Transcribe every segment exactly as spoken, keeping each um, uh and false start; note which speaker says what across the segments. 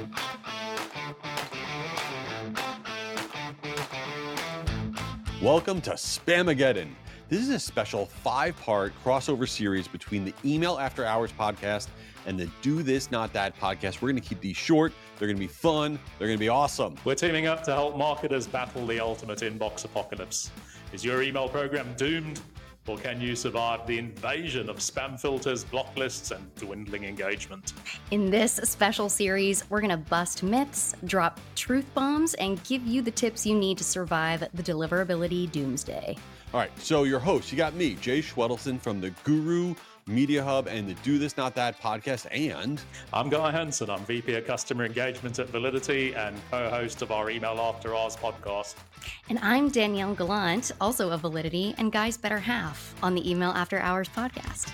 Speaker 1: Welcome to Spamageddon. This is a special five-part crossover series between the Email After Hours podcast and the Do This Not That podcast. We're going to keep these short. They're going to be fun. They're going to be awesome.
Speaker 2: We're teaming up to help marketers battle the ultimate inbox apocalypse. Is your email program doomed? Or can you survive the invasion of spam filters, block lists, and dwindling engagement?
Speaker 3: In this special series, we're going to bust myths, drop truth bombs, and give you the tips you need to survive the deliverability doomsday.
Speaker 1: All right, so your host, you got me, Jay Schwedelson from the Guru Media Hub and the Do This Not That podcast, and
Speaker 2: I'm Guy Hansen. I'm V P of Customer Engagement at Validity and co-host of our Email After Hours podcast.
Speaker 3: And I'm Danielle Gallant, also of Validity and Guy's better half on the Email After Hours podcast.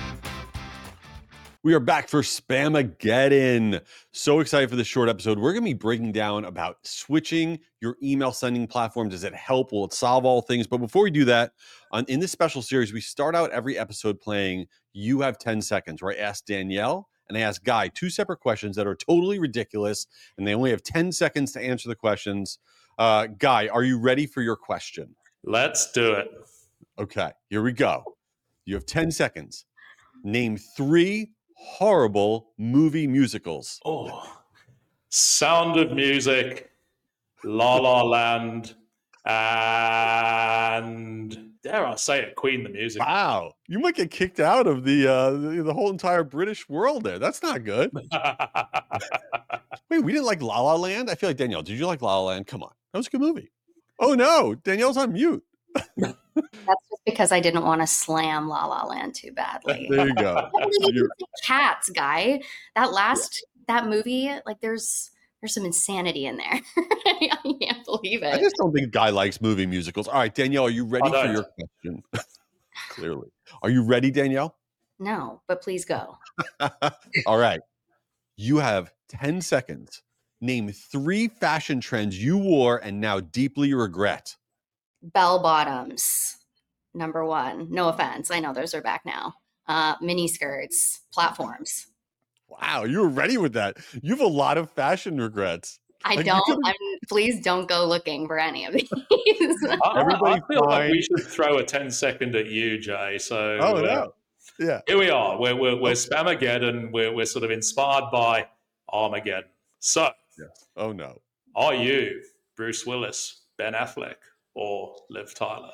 Speaker 1: We are back for Spamageddon. So excited for this short episode. We're going to be breaking down about switching your email sending platform. Does it help? Will it solve all things? But before we do that, on, in this special series, we start out every episode playing You Have ten seconds, where I ask Danielle and I ask Guy two separate questions that are totally ridiculous, and they only have ten seconds to answer the questions. Uh, Guy, are you ready for your question?
Speaker 2: Let's do it.
Speaker 1: Okay, here we go. You have ten seconds. Name three horrible movie musicals.
Speaker 2: Oh, Sound of Music, La La Land, and dare I say it, Queen the Music.
Speaker 1: Wow, you might get kicked out of the uh, the, the whole entire British world there. That's not good. Wait, we didn't like La La Land? I feel like, Danielle, did you like La La Land? Come on, that was a good movie. Oh no, Danielle's on mute.
Speaker 3: That's just because I didn't want to slam La La Land too badly.
Speaker 1: There you go.
Speaker 3: Cats, Guy. That last that movie, like there's there's some insanity in there. I can't believe it.
Speaker 1: I just don't think Guy likes movie musicals. All right, Danielle, are you ready
Speaker 2: Oh,
Speaker 1: for
Speaker 2: no.
Speaker 1: your question? Clearly. Are you ready, Danielle?
Speaker 3: No, but please go.
Speaker 1: All right. You have ten seconds. Name three fashion trends you wore and now deeply regret.
Speaker 3: Bell bottoms, number one. No offense. I know those are back now. Uh, mini skirts, platforms.
Speaker 1: Wow, you were ready with that. You have a lot of fashion regrets.
Speaker 3: I
Speaker 1: Like, you
Speaker 3: don't.
Speaker 1: could've-
Speaker 3: I'm, please don't go looking for any of these.
Speaker 2: I,
Speaker 1: Everybody
Speaker 2: I feel like
Speaker 1: find-
Speaker 2: we should throw a ten second at you, Jay. So
Speaker 1: Oh,
Speaker 2: uh,
Speaker 1: no. Yeah.
Speaker 2: here we are. We're, we're, we're Spamageddon. We're, we're sort of inspired by Armageddon. So
Speaker 1: Yes. Oh, no.
Speaker 2: are you Bruce Willis, Ben Affleck, or Liv Tyler?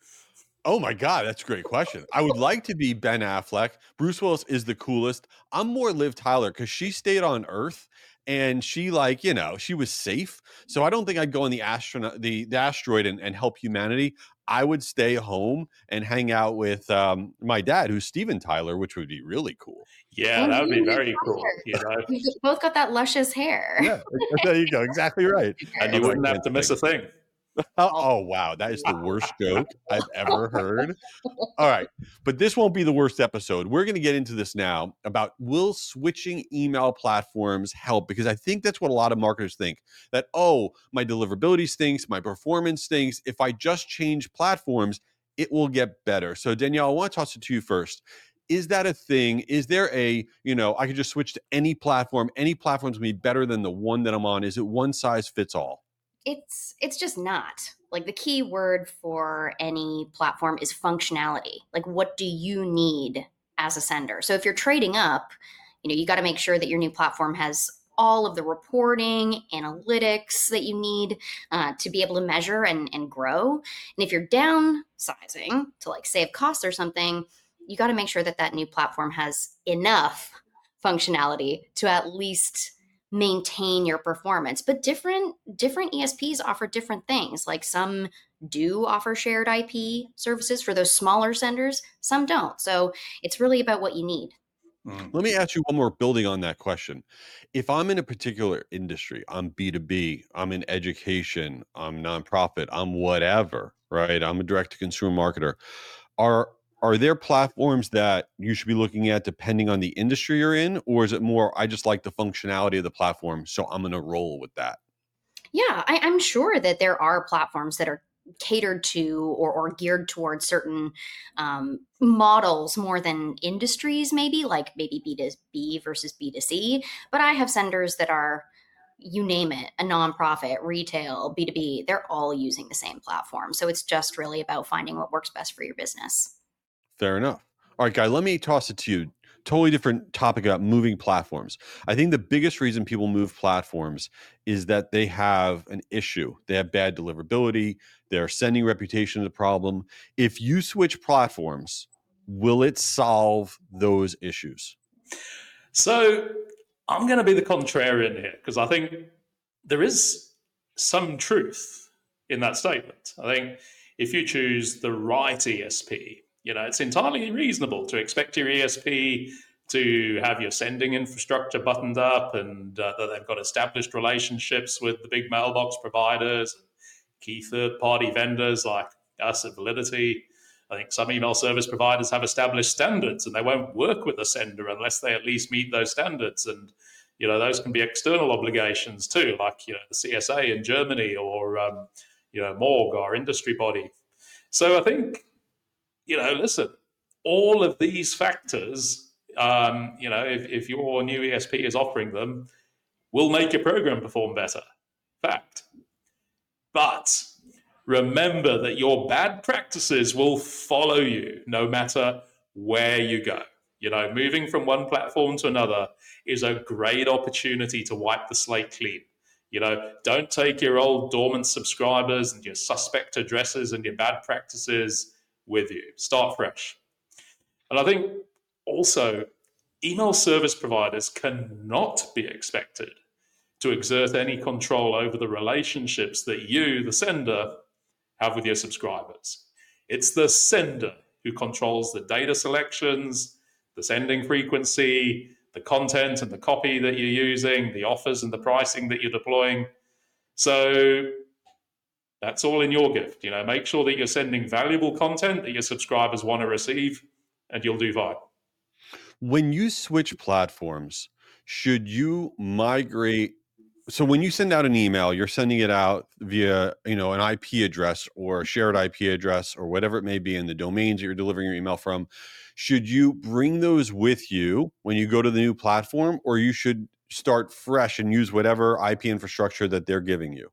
Speaker 1: Oh, my God. That's a great question. I would like to be Ben Affleck. Bruce Willis is the coolest. I'm more Liv Tyler because she stayed on Earth and she, like, you know, she was safe. So I don't think I'd go on the astronaut, the, the asteroid and, and help humanity. I would stay home and hang out with um, my dad, who's Steven Tyler, which would be really cool.
Speaker 2: Yeah,
Speaker 3: And
Speaker 2: that would be
Speaker 3: you,
Speaker 2: very
Speaker 3: Liv
Speaker 2: cool.
Speaker 3: Tyler.
Speaker 2: You know,
Speaker 3: We've both got that luscious hair.
Speaker 1: Yeah, there you go. Exactly right.
Speaker 2: and you
Speaker 1: Oh, I
Speaker 2: wouldn't have
Speaker 1: can't
Speaker 2: to miss a
Speaker 1: think.
Speaker 2: thing.
Speaker 1: Oh, oh, wow. That is the worst joke I've ever heard. All right. But this won't be the worst episode. We're going to get into this now about will switching email platforms help? Because I think that's what a lot of marketers think that, oh, my deliverability stinks, my performance stinks. If I just change platforms, it will get better. So, Danielle, I want to toss it to you first. Is that a thing? Is there a, you know, I could just switch to any platform. Any platform's going to be better than the one that I'm on. Is it one size fits all?
Speaker 3: It's it's just not. Like the key word for any platform is functionality. Like what do you need as a sender? So if you're trading up, you know, you got to make sure that your new platform has all of the reporting, analytics that you need uh, to be able to measure and, and grow. And if you're downsizing to like save costs or something, you got to make sure that that new platform has enough functionality to at least maintain your performance. But different different E S Ps offer different things. Like some do offer shared I P services for those smaller senders, some don't. So it's really about what you need.
Speaker 2: Mm.
Speaker 1: Let me ask you one more building on that question. If I'm in a particular industry, I'm B two B, I'm in education, I'm nonprofit, I'm whatever, right? I'm a direct to consumer marketer. Are are there platforms that you should be looking at depending on the industry you're in? Or is it more, I just like the functionality of the platform, so I'm going to roll with that?
Speaker 3: Yeah, I, I'm sure that there are platforms that are catered to or, or geared towards certain um, models more than industries, maybe like maybe B two B versus B two C. But I have senders that are you name it, a nonprofit, retail, B two B, they're all using the same platform. So it's just really about finding what works best for your business.
Speaker 1: Fair enough. All right, Guy, let me toss it to you. Totally different topic about moving platforms. I think the biggest reason people move platforms is that they have an issue. They have bad deliverability. Their sending reputation is a problem. If you switch platforms, will it solve those issues?
Speaker 2: So I'm going to be the contrarian here because I think there is some truth in that statement. I think if you choose the right E S P, you know, it's entirely reasonable to expect your E S P to have your sending infrastructure buttoned up and uh, that they've got established relationships with the big mailbox providers, key third-party vendors like us at Validity. I think some email service providers have established standards and they won't work with the sender unless they at least meet those standards. And, you know, those can be external obligations too, like, you know, the C S A in Germany or, um, you know, Morg, our industry body. So I think, you know, listen, all of these factors, um, you know, if, if your new E S P is offering them, will make your program perform better. Fact. But remember that your bad practices will follow you no matter where you go. You know, moving from one platform to another is a great opportunity to wipe the slate clean. You know, don't take your old dormant subscribers and your suspect addresses and your bad practices with you. Start fresh. And I think also email service providers cannot be expected to exert any control over the relationships that you, the sender, have with your subscribers. It's the sender who controls the data selections, the sending frequency, the content and the copy that you're using, the offers and the pricing that you're deploying. So that's all in your gift. You know, make sure that you're sending valuable content that your subscribers want to receive, and you'll do fine.
Speaker 1: When you switch platforms, should you migrate? So when you send out an email, you're sending it out via, you know, an I P address or a shared I P address or whatever it may be in the domains that you're delivering your email from. Should you bring those with you when you go to the new platform, or you should start fresh and use whatever I P infrastructure that they're giving you?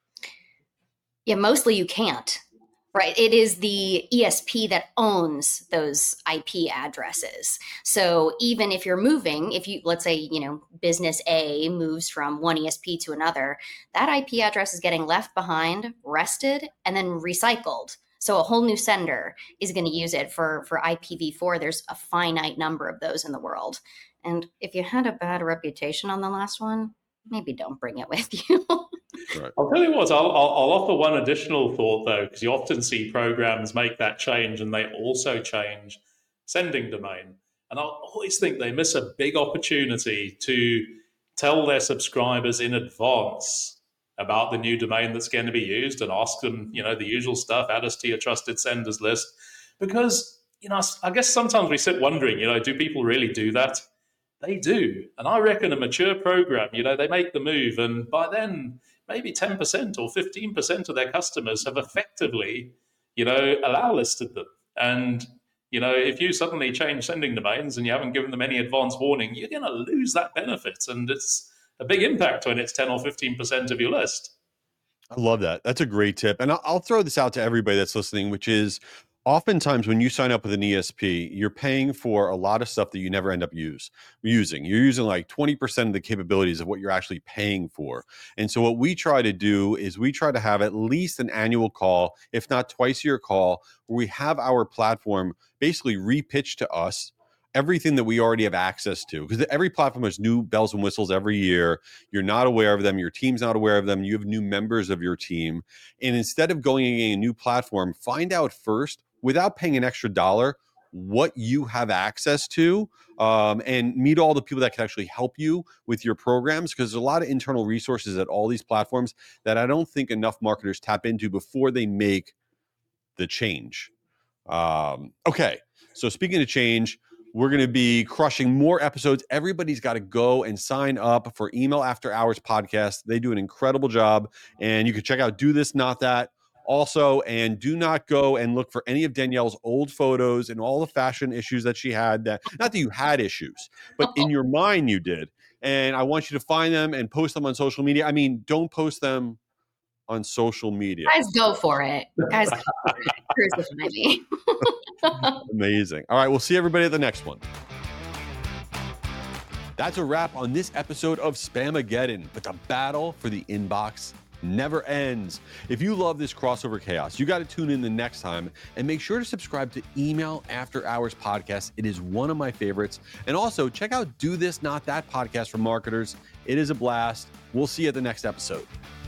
Speaker 3: Yeah, mostly you can't. Right. It is the E S P that owns those I P addresses. So even if you're moving, if you, let's say, you know, business A moves from one E S P to another, that I P address is getting left behind, rested, and then recycled. So a whole new sender is going to use it for, for I P v four. There's a finite number of those in the world. And if you had a bad reputation on the last one, maybe don't bring it with you.
Speaker 1: Right.
Speaker 2: I'll tell you what, I'll, I'll, I'll offer one additional thought, though, because you often see programs make that change and they also change sending domain. And I always think they miss a big opportunity to tell their subscribers in advance about the new domain that's going to be used and ask them, you know, the usual stuff, add us to your trusted senders list. Because, you know, I guess sometimes we sit wondering, you know, do people really do that? They do. And I reckon a mature program, you know, they make the move and by then maybe ten percent or fifteen percent of their customers have effectively, you know, allow listed them. And, you know, if you suddenly change sending domains and you haven't given them any advance warning, you're going to lose that benefit. And it's a big impact when it's ten or fifteen percent of your list.
Speaker 1: I love that. That's a great tip. And I'll, I'll throw this out to everybody that's listening, which is oftentimes when you sign up with an E S P, you're paying for a lot of stuff that you never end up use, using. You're using like twenty percent of the capabilities of what you're actually paying for. And so what we try to do is we try to have at least an annual call, if not twice a year call, where we have our platform basically repitch to us everything that we already have access to, because every platform has new bells and whistles every year. You're not aware of them. Your team's not aware of them. You have new members of your team. And instead of going in a new platform, find out first, without paying an extra dollar, what you have access to, um, and meet all the people that can actually help you with your programs, because there's a lot of internal resources at all these platforms that I don't think enough marketers tap into before they make the change. Um, okay, so speaking of change, we're going to be crushing more episodes. Everybody's got to go and sign up for Email After Hours podcast. They do an incredible job. And you can check out Do This, Not That also. And do not go and look for any of Danielle's old photos and all the fashion issues that she had. That, not that you had issues, but in your mind you did. and I want you to find them and post them on social media. I mean, don't post them on social media.
Speaker 3: Guys, go for it. Guys, go for it. Crucify me.
Speaker 1: Amazing. All right, we'll see everybody at the next one. That's a wrap on this episode of Spamageddon, but the battle for the inbox never ends. If you love this crossover chaos, you got to tune in the next time and make sure to subscribe to Email After Hours podcast. It is one of my favorites. And also check out Do This Not That podcast for marketers. It is a blast. We'll see you at the next episode.